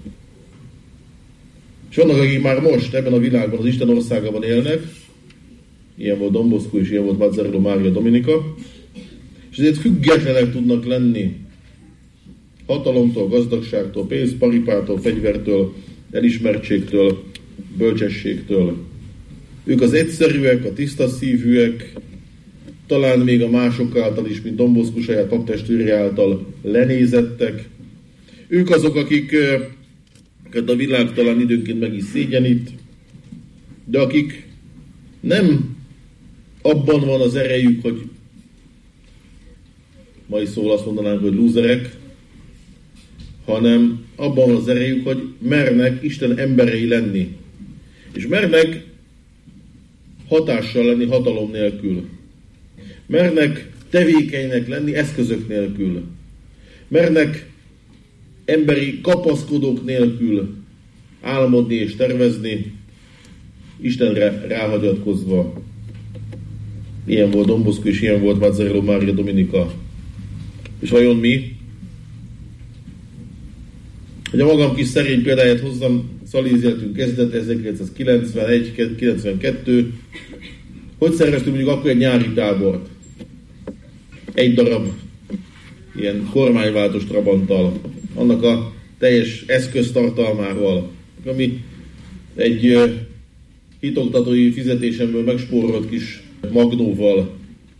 És vannak, akik már most ebben a világban, az Isten országában élnek, ilyen volt Don Bosco és ilyen volt Mazzarello Mária Dominika, és ezért függetlenek tudnak lenni hatalomtól, gazdagságtól, pénzparipától, fegyvertől, elismertségtől, bölcsességtől. Ők az egyszerűek, a tiszta szívűek, talán még a mások által is, mint Don Bosco saját paptestvére által lenézettek. Ők azok, akiket a világ talán időnként meg is szégyenít, de akik nem abban van az erejük, hogy mai szól azt mondanánk, hogy lúzerek, hanem abban van az erejük, hogy mernek Isten emberei lenni. És mernek hatással lenni hatalom nélkül. Mernek tevékenynek lenni eszközök nélkül. Mernek emberi kapaszkodók nélkül álmodni és tervezni, Istenre ráhagyatkozva. Ilyen volt Don Bosco és ilyen volt Mazzarello Mária Dominika. És vajon mi? Hogy a magam kis szerény példáját hozzam, Szalíz életünk kezdete 1991-92. Hogy szerveztünk mondjuk akkor egy nyári tábort? Egy darab ilyen kormányváltós trabanttal, annak a teljes eszköztartalmával, ami egy hitoktatói fizetésemből megspórolt kis magnóval.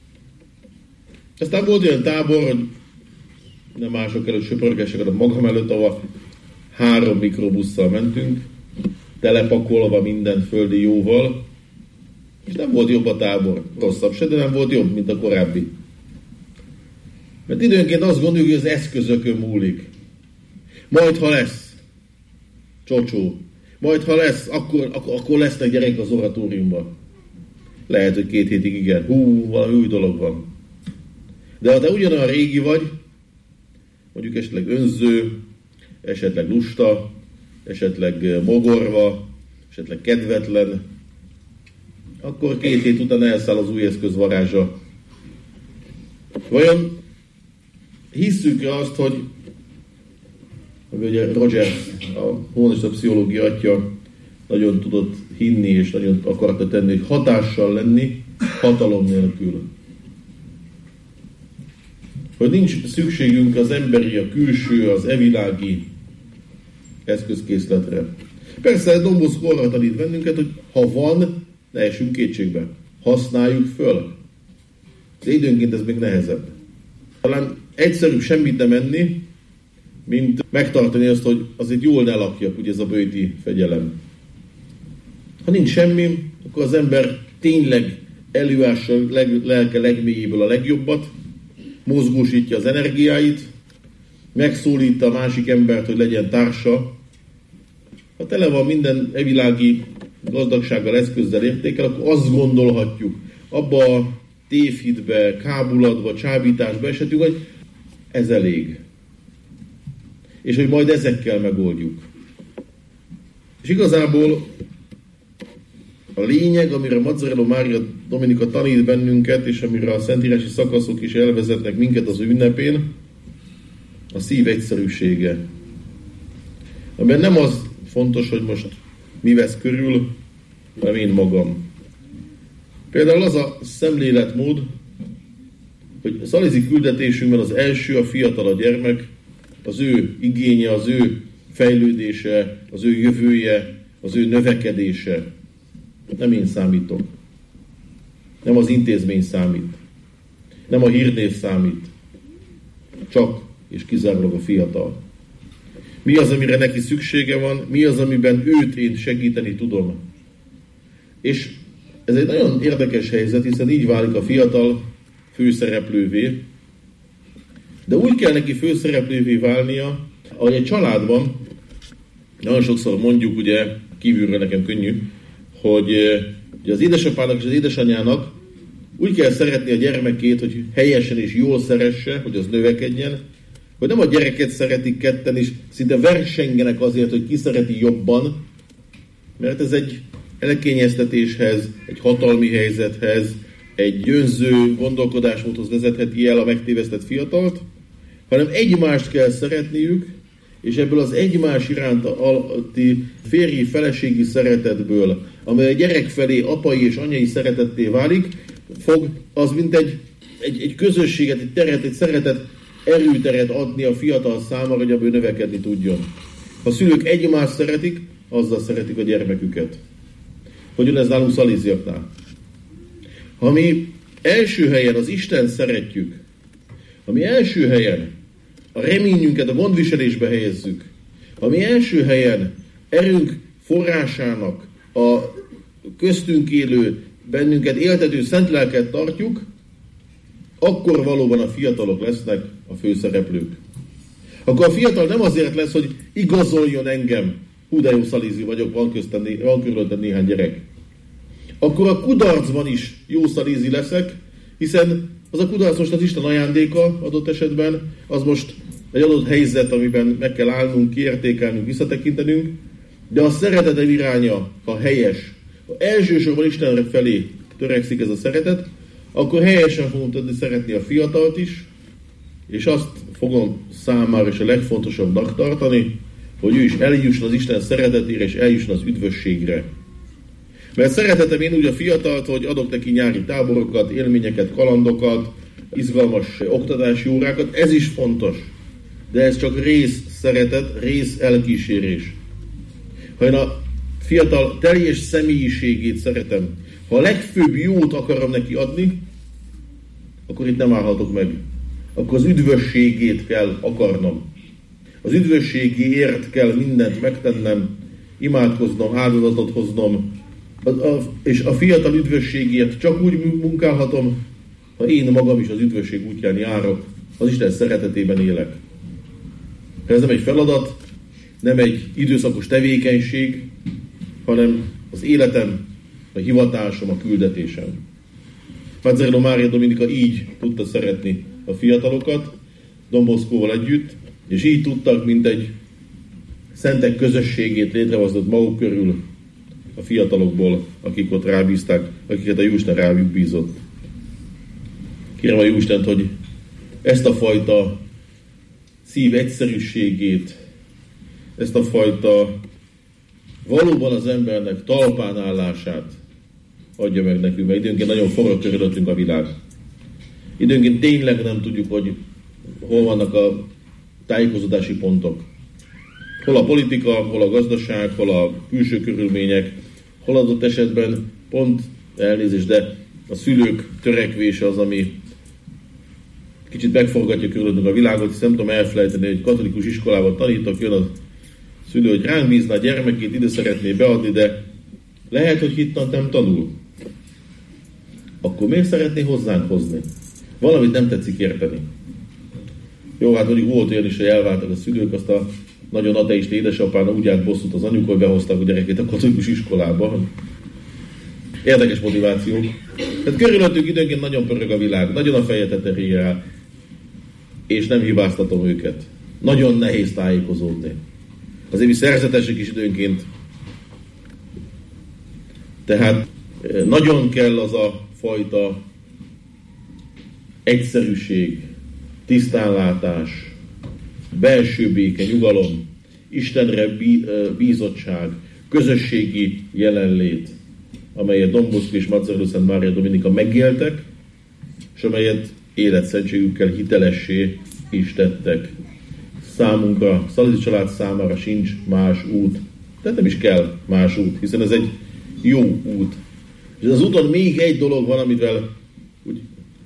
Aztán volt olyan tábor, hogy nem mások előtt söpörgessek, a magam előtt, ahol 3 mikrobusszal mentünk, telepakolva minden földi jóval, és nem volt jobb a tábor, rosszabb se, de nem volt jobb, mint a korábbi. Mert időnként azt gondoljuk, hogy az eszközökön múlik. Majd, ha lesz csocsó, majd, ha lesz, akkor lesznek gyerek az oratóriumban. Lehet, hogy 2 hétig igen. Valami új dolog van. De ha te ugyanolyan régi vagy, mondjuk esetleg önző, esetleg lusta, esetleg mogorva, esetleg kedvetlen, akkor 2 hét után elszáll az új eszköz varázsa. Vajon hisszük-e azt, hogy ugye Rogers, a humanista pszichológia atya nagyon tudott hinni, és nagyon akarta tenni, hogy hatással lenni, hatalom nélkül. Hogy nincs szükségünk az emberi, a külső, az evilági eszközkészletre. Persze Don Bosco arra tanít bennünket, hogy ha van, ne essünk kétségbe. Használjuk föl. De időnként ez még nehezebb. Talán egyszerűbb semmit nem enni, mint megtartani azt, hogy azért jól ne lakjak, ugye ez a böjti fegyelem. Ha nincs semmi, akkor az ember tényleg előássa lelke legmélyéből a legjobbat, mozgósítja az energiáit, megszólítja a másik embert, hogy legyen társa. Ha tele van minden evilági gazdagsággal, eszközzel, értékkel, akkor azt gondolhatjuk, abba a tévhitbe, kábulatba, csábításba esetünk, hogy ez elég. És hogy majd ezekkel megoldjuk. És igazából a lényeg, amire Mazzarello Mária Dominika tanít bennünket, és amire a szentírási szakaszok is elvezetnek minket az ünnepén, a szív egyszerűsége. Amiben nem az fontos, hogy most mi vesz körül, hanem én magam. Például az a szemléletmód, hogy szalizi küldetésünkben az első, a fiatal, a gyermek, az ő igénye, az ő fejlődése, az ő jövője, az ő növekedése. Nem én számítok. Nem az intézmény számít. Nem a hírnév számít. Csak és kizárólag a fiatal. Mi az, amire neki szüksége van, mi az, amiben őt én segíteni tudom. És ez egy nagyon érdekes helyzet, hiszen így válik a fiatal főszereplővé. De úgy kell neki főszereplővé válnia, ahogy egy családban, nagyon sokszor mondjuk, ugye, kívülről nekem könnyű, hogy ugye az édesapának és az édesanyának úgy kell szeretni a gyermekét, hogy helyesen és jól szeresse, hogy az növekedjen, hogy nem a gyereket szeretik ketten, és szinte versengenek azért, hogy ki szereti jobban, mert ez egy elkényeztetéshez, egy hatalmi helyzethez, egy önző gondolkodásmódhoz vezetheti el a megtévesztett fiatalt, hanem egymást kell szeretniük, és ebből az egymás iránti férji, feleségi szeretetből, amely a gyerek felé apai és anyai szeretetté válik, fog az mint egy közösséget, egy teret, egy szeretet, erőteret adni a fiatal számára, hogy ebből növekedni tudjon. Ha a szülők egymást szeretik, azzal szeretik a gyermeküket. Hogyan ez nálunk szalíziaknál? Ha mi első helyen az Isten szeretjük, ha mi első helyen a reményünket a gondviselésbe helyezzük, ha mi első helyen erőnk forrásának a köztünk élő, bennünket éltető szent lelket tartjuk, akkor valóban a fiatalok lesznek a főszereplők. Akkor a fiatal nem azért lesz, hogy igazoljon engem, hú de jó szalízi vagyok, van körülöttem néhány gyerek. Akkor a kudarcban is jó szalízi leszek, hiszen az a kudarc most az Isten ajándéka adott esetben, az most egy adott helyzet, amiben meg kell állnunk, kiértékelnünk, visszatekintenünk, de a szeretetem iránya, ha helyes, ha elsősorban Isten felé törekszik ez a szeretet, akkor helyesen fogom tudni szeretni a fiatalt is, és azt fogom számára is a legfontosabbnak tartani, hogy ő is eljusson az Isten szeretetére, és eljusson az üdvösségre. Mert szeretetem én úgy a fiatalt, hogy adok neki nyári táborokat, élményeket, kalandokat, izgalmas oktatási órákat, ez is fontos. De ez csak rész szeretet, rész elkísérés. Ha én a fiatal teljes személyiségét szeretem, ha a legfőbb jót akarom neki adni, akkor itt nem állhatok meg. Akkor az üdvösségét kell akarnom. Az üdvösségéért kell mindent megtennem, imádkoznom, áldozatot hoznom, és a fiatal üdvösségért csak úgy munkálhatom, ha én magam is az üdvösség útján járok, az Isten szeretetében élek. Ez nem egy feladat, nem egy időszakos tevékenység, hanem az életem, a hivatásom, a küldetésem. Mazzarello Mária Dominika így tudta szeretni a fiatalokat, Don Boscóval együtt, és így tudtak, mint egy szentek közösségét létrehozott maguk körül a fiatalokból, akik ott rábízták, akiket a Jóisten rájuk bízott. Kérem a Jóistent, hogy ezt a fajta szív egyszerűségét, ezt a fajta valóban az embernek talpán állását adja meg nekünk, mert időnként nagyon forró körülöttünk a világ. Időnként tényleg nem tudjuk, hogy hol vannak a tájékozódási pontok. Hol a politika, hol a gazdaság, hol a külső körülmények, hol adott esetben pont elnézést, de a szülők törekvése az, ami kicsit megforgatja körülöttünk a világot, hiszen nem tudom elfelejteni, hogy katolikus iskolában tanítok, jön a szülő, hogy ránk bízná a gyermekét, ide szeretné beadni, de lehet, hogy hittant nem tanul. Akkor miért szeretné hozzánk hozni? Valamit nem tetszik érteni. Jó, hát mondjuk volt olyan is, hogy elváltak a szülők, azt a nagyon ateista édesapának úgy állt bosszút az anyuk, hogy behozták a gyerekét a katolikus iskolába. Érdekes motiváció. Tehát körülöttünk időnként nagyon pörög a világ, nagyon a feje tetejére áll, és nem hibáztatom őket. Nagyon nehéz tájékozódni. Azért mi szerzetesek is időnként. Tehát nagyon kell az a fajta egyszerűség, tisztánlátás, belső béke, nyugalom, Istenre bízottság, közösségi jelenlét, amelyet Don Bosco és Mazzarello Szent Mária Dominika megéltek, és amelyet életszentségükkel hitelessé is tettek. Számunkra, Szalasi család számára sincs más út, tehát nem is kell más út, hiszen ez egy jó út. És az úton még egy dolog van, amivel úgy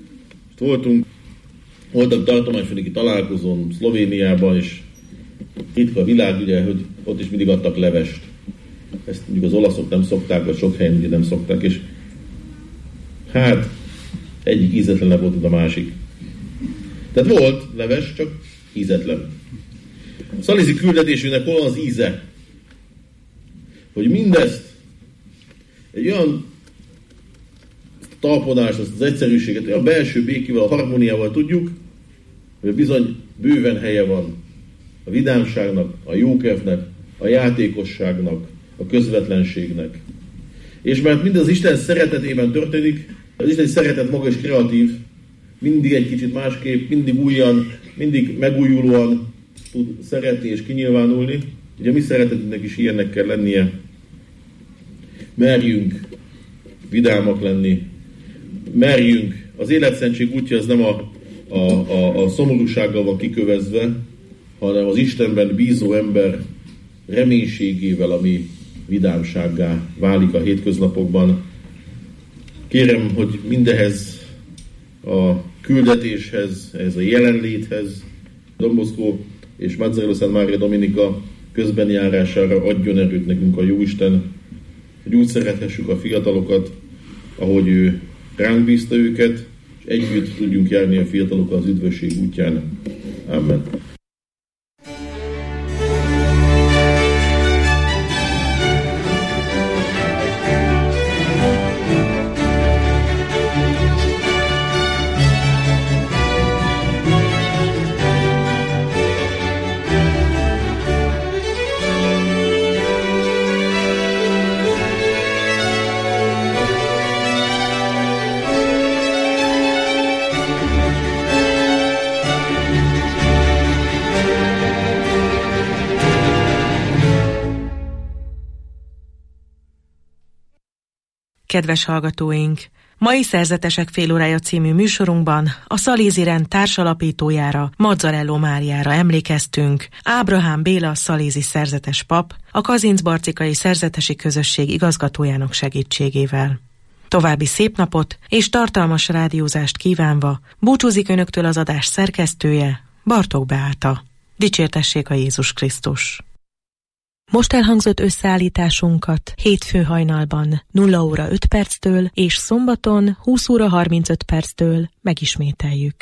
voltak tartományfőnöki találkozón Szlovéniában, és ritka a világ, ugye, hogy ott is mindig adtak levest. Ezt mondjuk az olaszok nem szokták, vagy sok helyen ugye nem szokták, és hát egyik ízetlenebb volt, a másik. Tehát volt leves, csak ízetlen. A szalészi küldetésünknek hol az íze? Hogy mindezt egy olyan talpodást, azt az egyszerűséget, a belső békével, a harmóniával tudjuk, hogy bizony bőven helye van a vidámságnak, a jókedvnek, a játékosságnak, a közvetlenségnek. És mert mindez az Isten szeretetében történik, az Isten szeretet maga is kreatív, mindig egy kicsit másképp, mindig újan, mindig megújulóan tud szeretni és kinyilvánulni. Ugye a mi szeretetünknek is ilyennek kell lennie. Merjünk vidámak lenni, merjünk. Az életszentség útja az nem a szomorúsággal van kikövezve, hanem az Istenben bízó ember reménységével, ami vidámsággá válik a hétköznapokban. Kérem, hogy mindehez a küldetéshez, ez a jelenléthez Don Bosco és Mazzarello Szent Mária Dominika közbenjárására adjon erőt nekünk a Jóisten, hogy úgy szerethessük a fiatalokat, ahogy ő ránk bízta őket, és együtt tudjunk járni a fiatalokkal az üdvösség útján. Amen. Kedves hallgatóink! Mai Szerzetesek félórája című műsorunkban a Szalézi rend társalapítójára, Mazzarello Máriára emlékeztünk, Ábrahám Béla szalézi szerzetes pap, a Kazincbarcikai Szerzetesi Közösség igazgatójának segítségével. További szép napot és tartalmas rádiózást kívánva búcsúzik önöktől az adás szerkesztője, Bartók Beáta. Dicsértessék a Jézus Krisztus! Most elhangzott összeállításunkat hétfő hajnalban 0 óra 5 perctől és szombaton 20 óra 35 perctől megismételjük.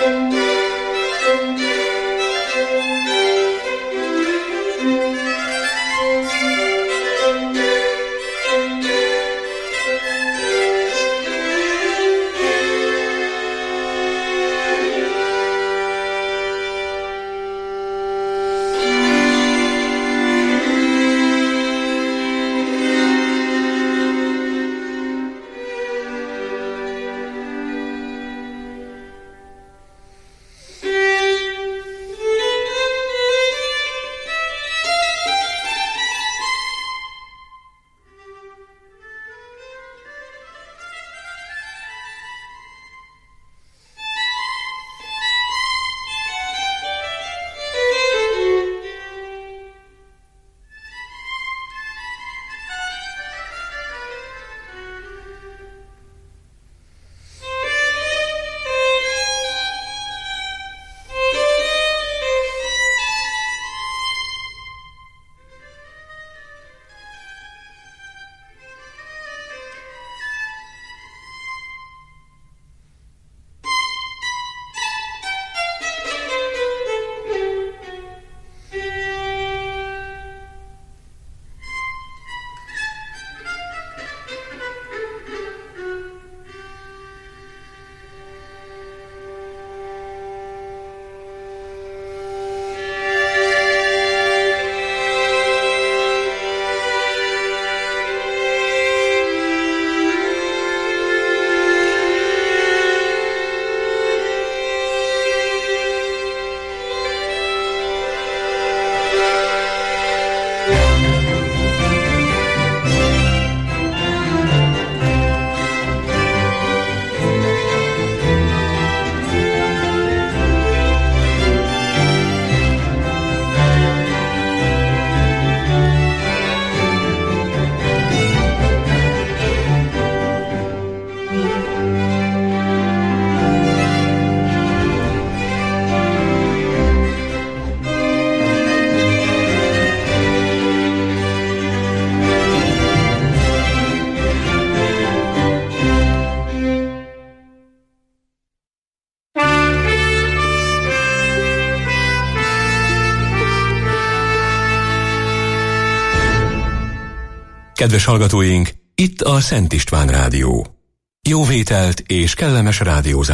Kedves hallgatóink, itt a Szent István Rádió. Jó vételt és kellemes rádiózást!